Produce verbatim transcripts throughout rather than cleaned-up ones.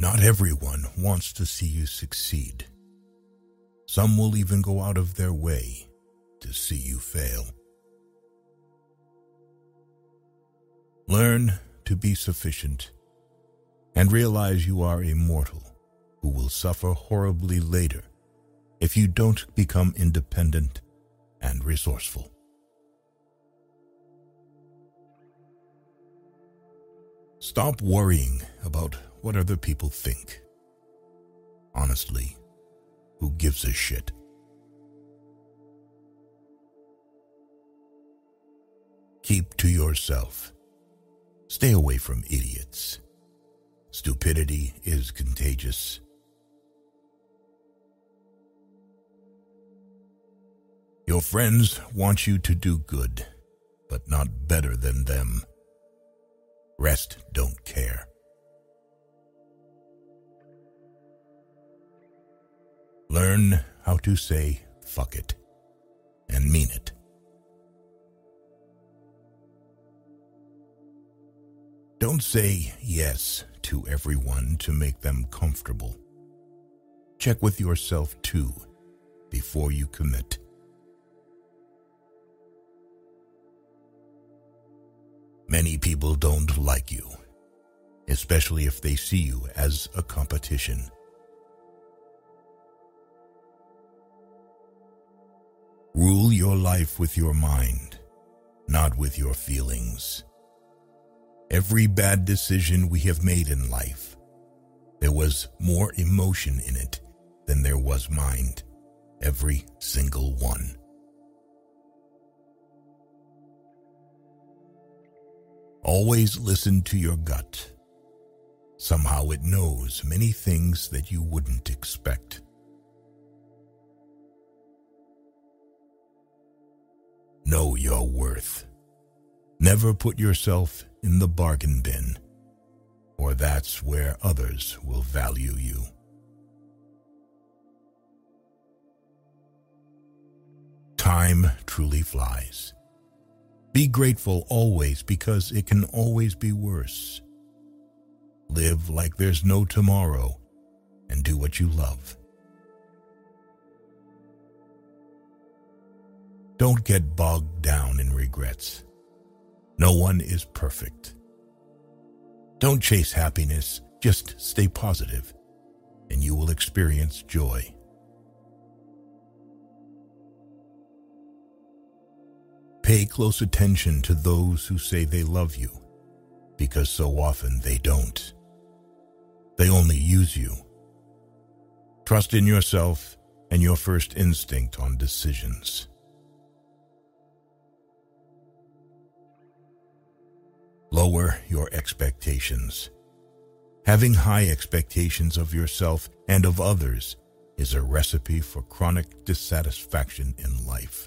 Not everyone wants to see you succeed. Some will even go out of their way to see you fail. Learn to be sufficient and realize you are a mortal who will suffer horribly later if you don't become independent and resourceful. Stop worrying about what other people think. Honestly, who gives a shit? Keep to yourself. Stay away from idiots. Stupidity is contagious. Your friends want you to do good, but not better than them. Rest don't care. Learn how to say fuck it and mean it. Don't say yes to everyone to make them comfortable. Check with yourself too before you commit. Many people don't like you, especially if they see you as a competition. Rule your life with your mind, not with your feelings. Every bad decision we have made in life, there was more emotion in it than there was mind. Every single one. Always listen to your gut. Somehow it knows many things that you wouldn't expect. Know your worth. Never put yourself in the bargain bin, or that's where others will value you. Time truly flies. Be grateful always because it can always be worse. Live like there's no tomorrow and do what you love. Don't get bogged down in regrets. No one is perfect. Don't chase happiness, just stay positive, and you will experience joy. Pay close attention to those who say they love you, because so often they don't. They only use you. Trust in yourself and your first instinct on decisions. Lower your expectations. Having high expectations of yourself and of others is a recipe for chronic dissatisfaction in life.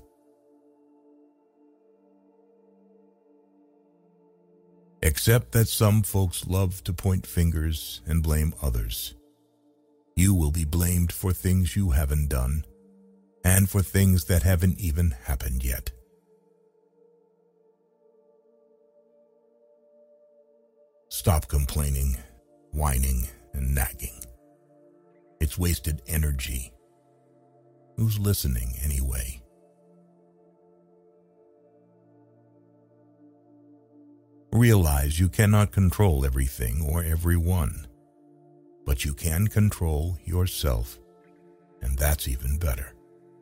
Accept that some folks love to point fingers and blame others. You will be blamed for things you haven't done and for things that haven't even happened yet. Stop complaining, whining, and nagging. It's wasted energy. Who's listening anyway? Realize you cannot control everything or everyone, but you can control yourself, and that's even better.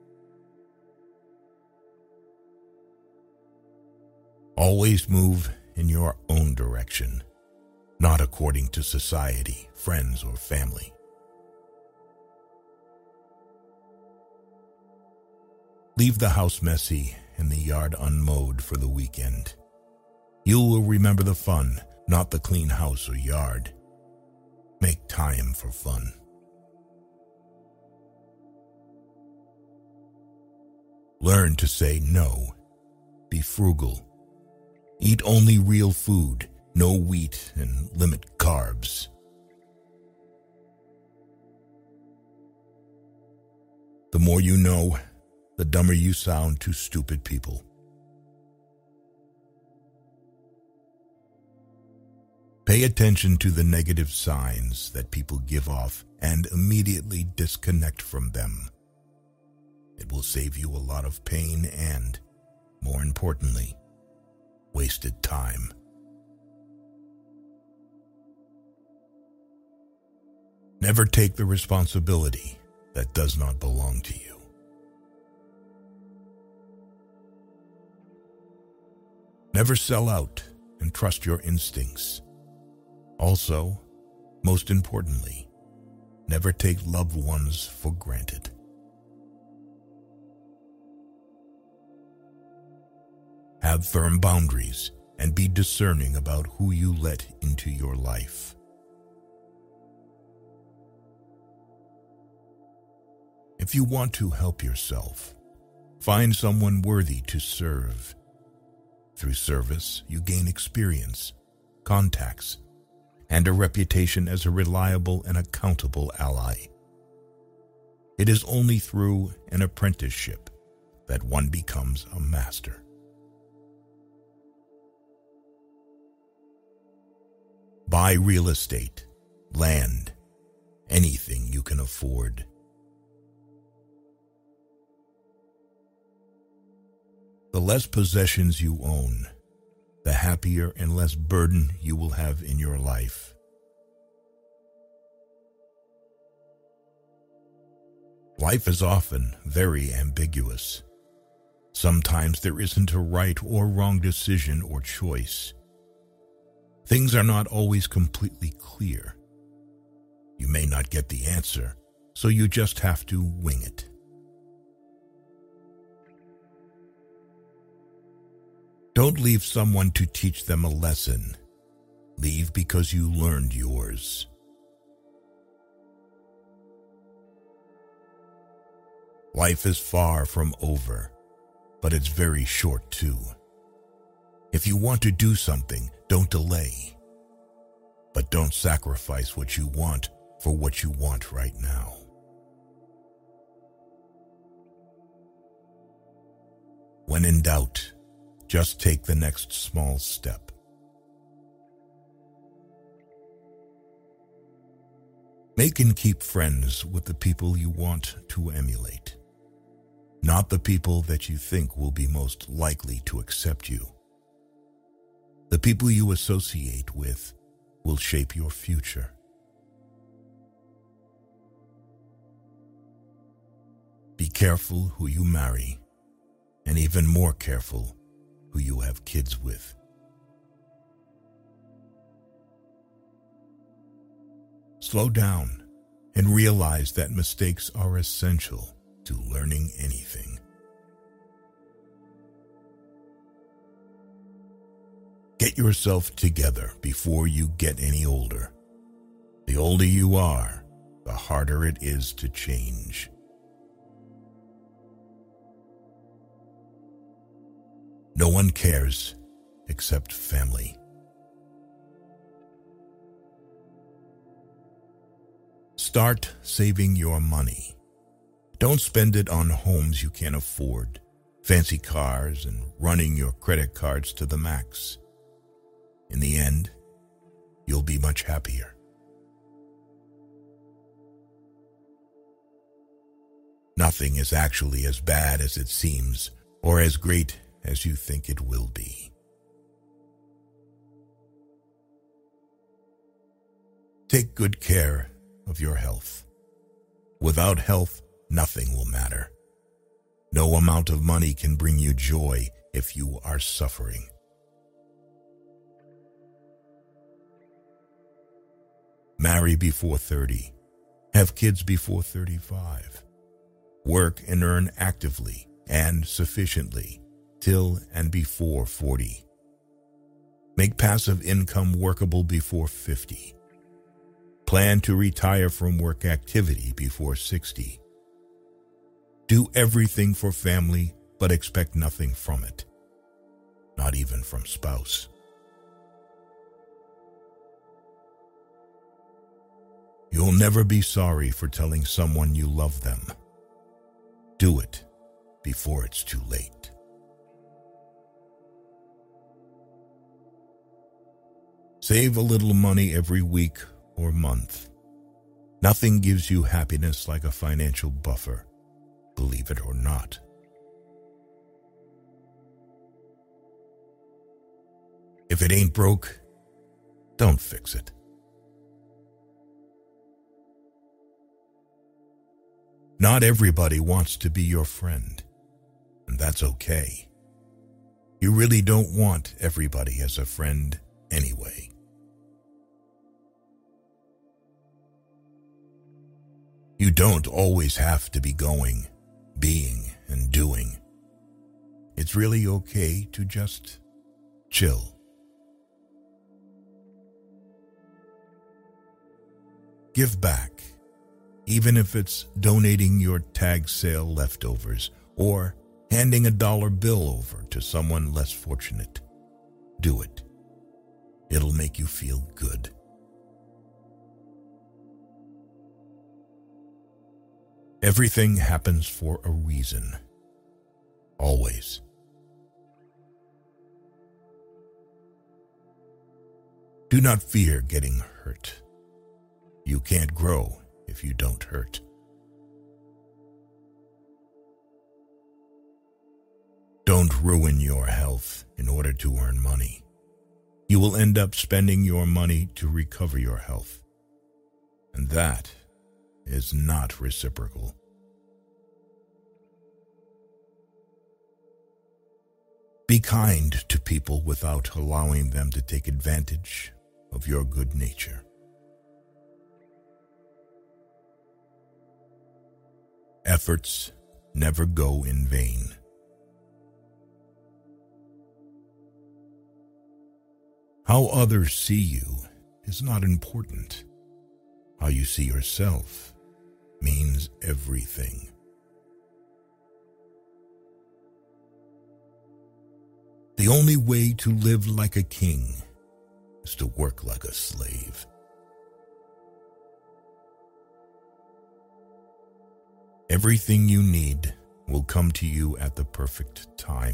Always move in your own direction, not according to society, friends, or family. Leave the house messy and the yard unmowed for the weekend. You will remember the fun, not the clean house or yard. Make time for fun. Learn to say no. Be frugal. Eat only real food. No wheat, and limit carbs. The more you know, the dumber you sound to stupid people. Pay attention to the negative signs that people give off and immediately disconnect from them. It will save you a lot of pain and, more importantly, wasted time. Never take the responsibility that does not belong to you. Never sell out and trust your instincts. Also, most importantly, never take loved ones for granted. Have firm boundaries and be discerning about who you let into your life. If you want to help yourself, find someone worthy to serve. Through service, you gain experience, contacts, and a reputation as a reliable and accountable ally. It is only through an apprenticeship that one becomes a master. Buy real estate, land, anything you can afford. The less possessions you own, the happier and less burden you will have in your life. Life is often very ambiguous. Sometimes there isn't a right or wrong decision or choice. Things are not always completely clear. You may not get the answer, so you just have to wing it. Don't leave someone to teach them a lesson. Leave because you learned yours. Life is far from over, but it's very short too. If you want to do something, don't delay. But don't sacrifice what you want for what you want right now. When in doubt, just take the next small step. Make and keep friends with the people you want to emulate, not the people that you think will be most likely to accept you. The people you associate with will shape your future. Be careful who you marry, and even more careful who you have kids with. Slow down and realize that mistakes are essential to learning anything. Get yourself together before you get any older. The older you are, the harder it is to change. No one cares except family. Start saving your money. Don't spend it on homes you can't afford, fancy cars, and running your credit cards to the max. In the end, you'll be much happier. Nothing is actually as bad as it seems, or as great as you think it will be. Take good care of your health. Without health, nothing will matter. No amount of money can bring you joy if you are suffering. Marry before thirty. Have kids before thirty-five. Work and earn actively and sufficiently till and before forty. Make passive income workable before fifty. Plan to retire from work activity before sixty. Do everything for family, but expect nothing from it. Not even from spouse. You'll never be sorry for telling someone you love them. Do it before it's too late. Save a little money every week or month. Nothing gives you happiness like a financial buffer, believe it or not. If it ain't broke, don't fix it. Not everybody wants to be your friend, and that's okay. You really don't want everybody as a friend anyway. You don't always have to be going, being, and doing. It's really okay to just chill. Give back, even if it's donating your tag sale leftovers or handing a dollar bill over to someone less fortunate. Do it. It'll make you feel good. Everything happens for a reason. Always. Do not fear getting hurt. You can't grow if you don't hurt. Don't ruin your health in order to earn money. You will end up spending your money to recover your health. And that is not reciprocal. Be kind to people without allowing them to take advantage of your good nature. Efforts never go in vain. How others see you is not important. How you see yourself means everything. The only way to live like a king is to work like a slave. Everything you need will come to you at the perfect time.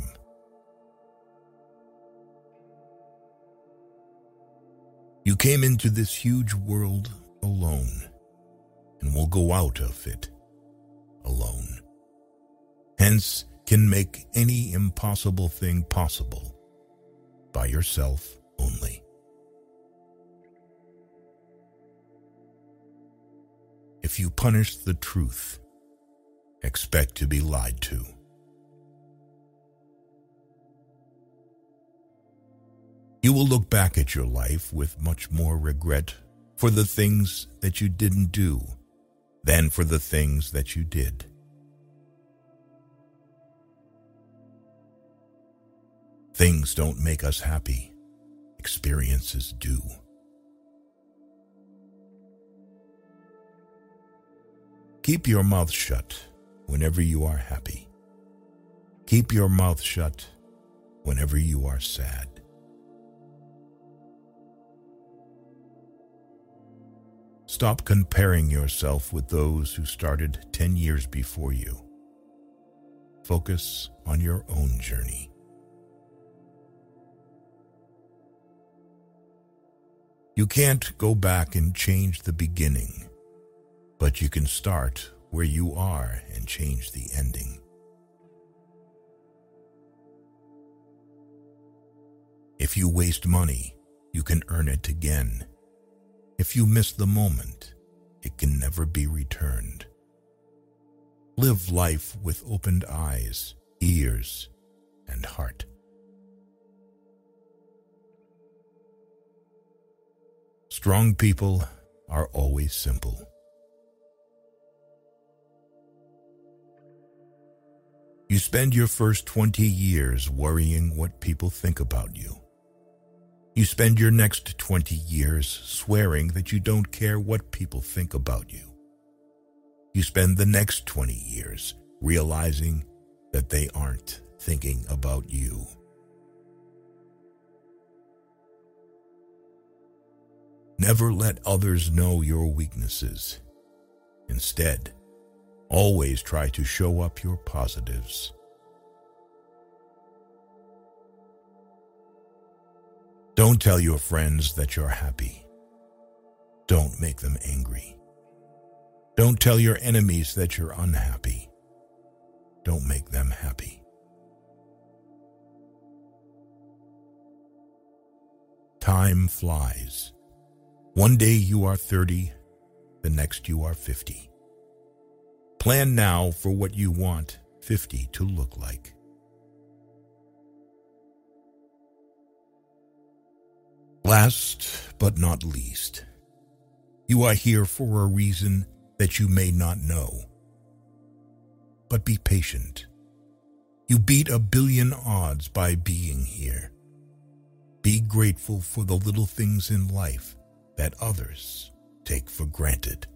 You came into this huge world alone and will go out of it alone. Hence, can make any impossible thing possible by yourself only. If you punish the truth, expect to be lied to. You will look back at your life with much more regret for the things that you didn't do than for the things that you did. Things don't make us happy. Experiences do. Keep your mouth shut whenever you are happy. Keep your mouth shut whenever you are sad. Stop comparing yourself with those who started ten years before you. Focus on your own journey. You can't go back and change the beginning, but you can start where you are and change the ending. If you waste money, you can earn it again. If you miss the moment, it can never be returned. Live life with opened eyes, ears, and heart. Strong people are always simple. You spend your first twenty years worrying what people think about you. You spend your next twenty years swearing that you don't care what people think about you. You spend the next twenty years realizing that they aren't thinking about you. Never let others know your weaknesses. Instead, always try to show up your positives. Don't tell your friends that you're happy. Don't make them angry. Don't tell your enemies that you're unhappy. Don't make them happy. Time flies. One day you are thirty, the next you are fifty. Plan now for what you want fifty to look like. Last but not least, you are here for a reason that you may not know. But be patient. You beat a billion odds by being here. Be grateful for the little things in life that others take for granted.